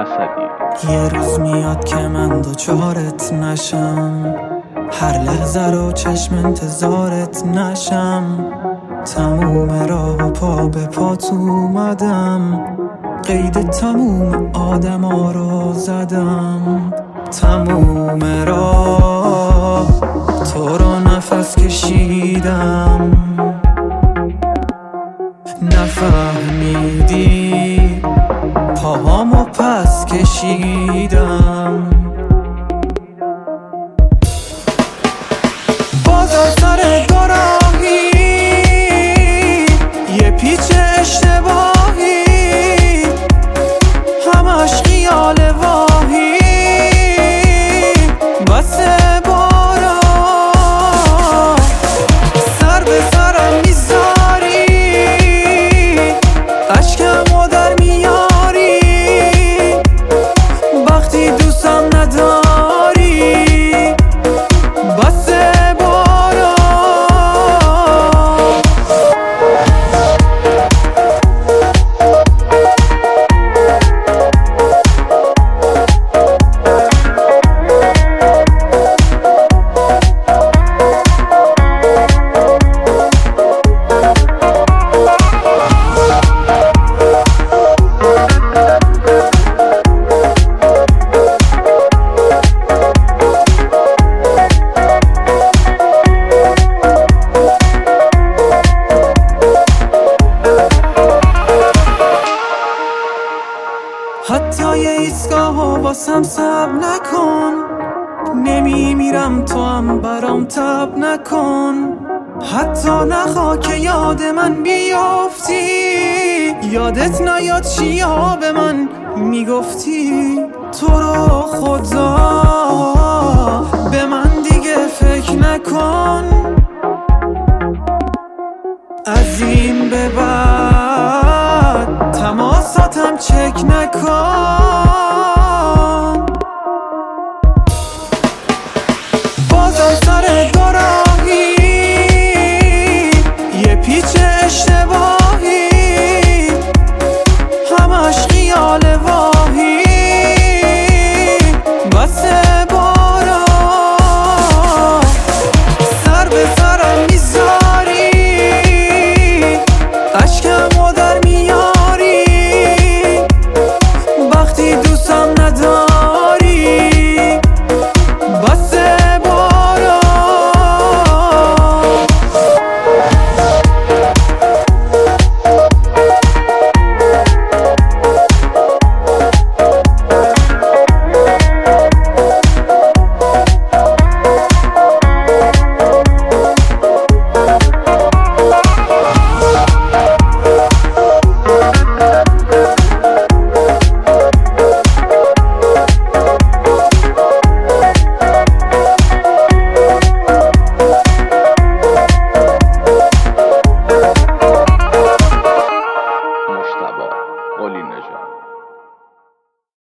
عصبی. یه روز میاد که من دوچارت نشم، هر لحظه رو چشم انتظارت نشم. تموم راه و پا به پات اومدم، قید تموم آدما رو زدم. تموم راه تو رو نفس کشیدم، نفهمیدی پاهامو پس کشیدم. بازم سر دوراهی، یه پیچ اشتباهی، همش خیال واهی. بسه بارا سر به سرم میذاری، اشکمو در میاری وقتی دوستم نداری. بسه بارا حتی یه ایستگاه واسم سب نکن، نمیمیرم تو هم برام تب نکن. حتی نخوا که یاد من بیافتی، یادت نیاد چیا به من میگفتی. تو رو خدا به من دیگه فکر نکن، از این به بعد تماساتم چک نکن.